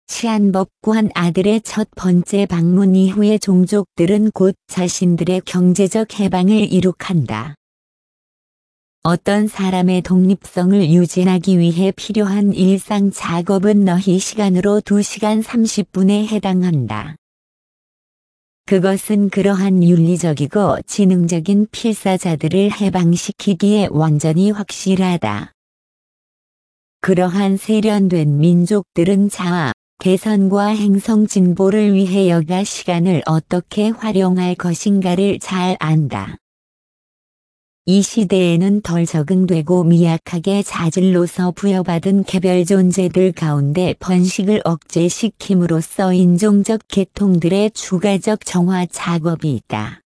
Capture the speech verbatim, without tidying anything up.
치안법관 아들의 첫 번째 방문 이후에 종족들은 곧 자신들의 경제적 해방을 이룩한다. 어떤 사람의 독립성을 유지하기 위해 필요한 일상 작업은 너희 시간으로 두 시간 삼십 분에 해당한다. 그것은 그러한 윤리적이고 지능적인 필사자들을 해방시키기에 완전히 확실하다. 그러한 세련된 민족들은 자아, 개선과 행성 진보를 위해 여가 시간을 어떻게 활용할 것인가를 잘 안다. 이 시대에는 덜 적응되고 미약하게 자질로서 부여받은 개별 존재들 가운데 번식을 억제시킴으로써 인종적 계통들의 추가적 정화 작업이 있다.